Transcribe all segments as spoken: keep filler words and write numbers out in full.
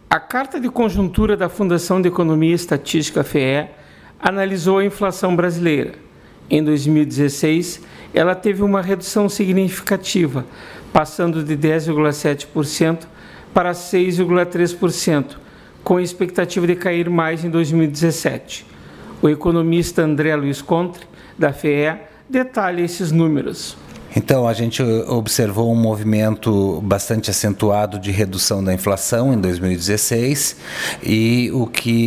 A Carta de Conjuntura da Fundação de Economia e Estatística F E E analisou a inflação brasileira. Em dois mil e dezesseis, ela teve uma redução significativa, passando de dez vírgula sete por cento para seis vírgula três por cento, com a expectativa de cair mais em dois mil e dezessete. O economista André Luiz Contre, da F E E, detalha esses números. Então, a gente observou um movimento bastante acentuado de redução da inflação em dois mil e dezesseis e o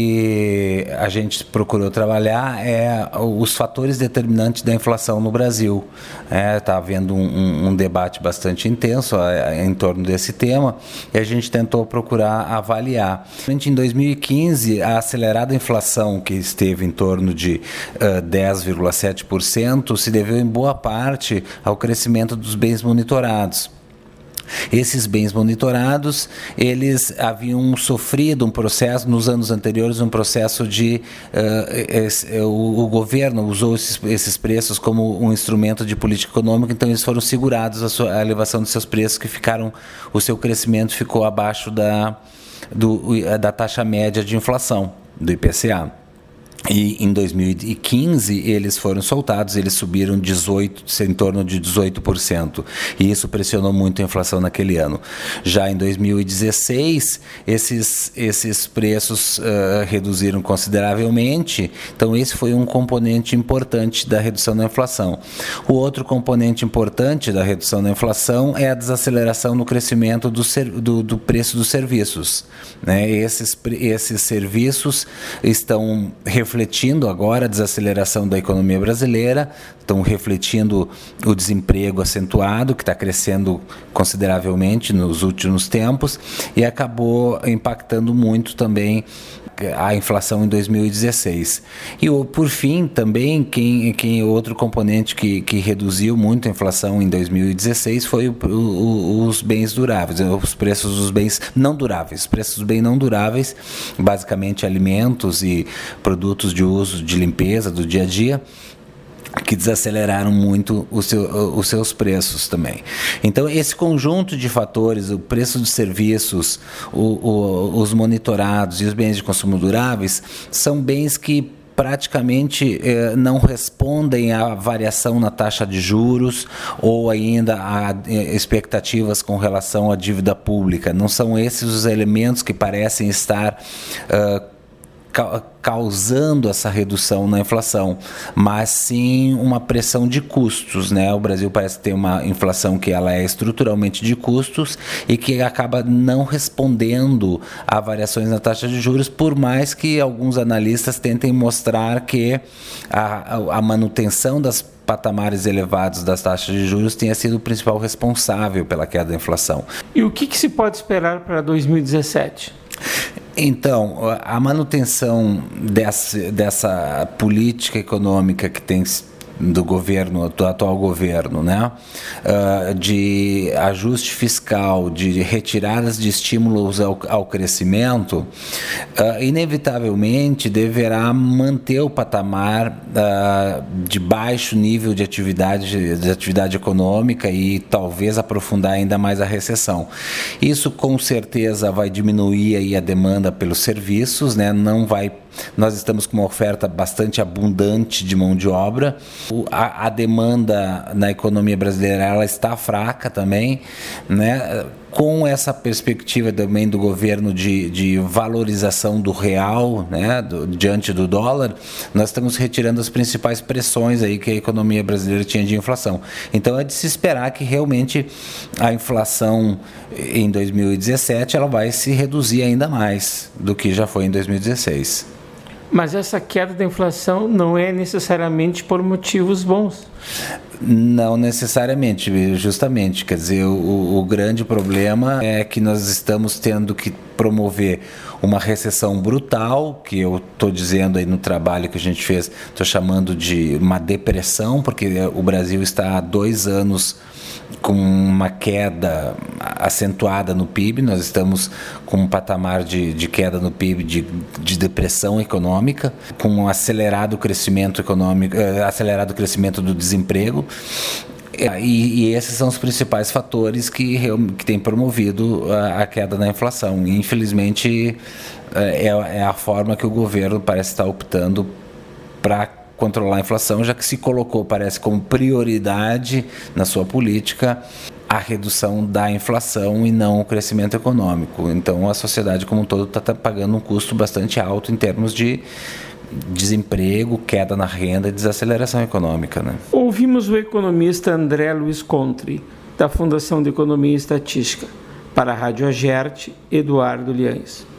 que a gente procurou trabalhar é os fatores determinantes da inflação no Brasil. Está é, havendo um, um, um debate bastante intenso em torno desse tema e a gente tentou procurar avaliar. Em dois mil e quinze, a acelerada inflação, que esteve em torno de uh, dez vírgula sete por cento, se deveu em boa parte ao crescimento crescimento dos bens monitorados. Esses bens monitorados, eles haviam sofrido um processo, nos anos anteriores, um processo de... Uh, esse, o, o governo usou esses, esses preços como um instrumento de política econômica, então eles foram segurados a, sua, a elevação dos seus preços, que ficaram, o seu crescimento ficou abaixo da, do, da taxa média de inflação, do I P C A. E em dois mil e quinze eles foram soltados, eles subiram dezoito, em torno de dezoito por cento, e isso pressionou muito a inflação naquele ano. Já em dois mil e dezesseis, esses, esses preços uh, reduziram consideravelmente, então esse foi um componente importante da redução da inflação. O outro componente importante da redução da inflação é a desaceleração no crescimento do, do, do preço dos serviços. Né? Esses, esses serviços estão refletindo refletindo agora a desaceleração da economia brasileira, estão refletindo o desemprego acentuado, que está crescendo consideravelmente nos últimos tempos, e acabou impactando muito também a inflação em dois mil e dezesseis. E por fim, também, quem, quem outro componente que, que reduziu muito a inflação em dois mil e dezesseis foi o, o, os bens duráveis, os preços dos bens não duráveis. Os preços dos bens não duráveis, basicamente alimentos e produtos de uso de limpeza do dia a dia, que desaceleraram muito o seu, os seus preços também. Então, esse conjunto de fatores, o preço dos serviços, o, o, os monitorados e os bens de consumo duráveis, são bens que praticamente eh, não respondem à variação na taxa de juros ou ainda a eh, expectativas com relação à dívida pública. Não são esses os elementos que parecem estar uh, causando essa redução na inflação, mas sim uma pressão de custos, né? O Brasil parece ter uma inflação que ela é estruturalmente de custos e que acaba não respondendo a variações na taxa de juros, por mais que alguns analistas tentem mostrar que a, a manutenção das patamares elevados das taxas de juros tenha sido o principal responsável pela queda da inflação. E o que, que se pode esperar para dois mil e dezessete? Então, a manutenção dessa, dessa política econômica que tem do governo, do atual governo, né, uh, de ajuste fiscal, de retiradas de estímulos ao, ao crescimento, uh, inevitavelmente deverá manter o patamar uh, de baixo nível de atividade, de atividade econômica e talvez aprofundar ainda mais a recessão. Isso com certeza vai diminuir aí a demanda pelos serviços, né, não vai. Nós estamos com uma oferta bastante abundante de mão de obra. A, a demanda na economia brasileira ela está fraca também, né? Com essa perspectiva também do governo de, de valorização do real, né, do, diante do dólar, nós estamos retirando as principais pressões aí que a economia brasileira tinha de inflação. Então é de se esperar que realmente a inflação em dois mil e dezessete ela vai se reduzir ainda mais do que já foi em dois mil e dezesseis. Mas essa queda da inflação não é necessariamente por motivos bons. Não necessariamente, justamente. Quer dizer, o, o grande problema é que nós estamos tendo que promover uma recessão brutal, que eu estou dizendo aí no trabalho que a gente fez, estou chamando de uma depressão, porque o Brasil está há dois anos com uma queda acentuada no P I B, nós estamos com um patamar de, de queda no P I B de, de depressão econômica, com um acelerado crescimento econômico, acelerado crescimento do desemprego, E, e esses são os principais fatores que, que têm promovido a, a queda na inflação. E, infelizmente, é, é a forma que o governo parece estar optando para controlar a inflação, já que se colocou, parece, como prioridade na sua política a redução da inflação e não o crescimento econômico. Então, a sociedade como um todo está pagando um custo bastante alto em termos de desemprego, queda na renda e desaceleração econômica, né? Ouvimos o economista André Luiz Contri, da Fundação de Economia e Estatística. Para a Rádio Agerte, Eduardo Liães.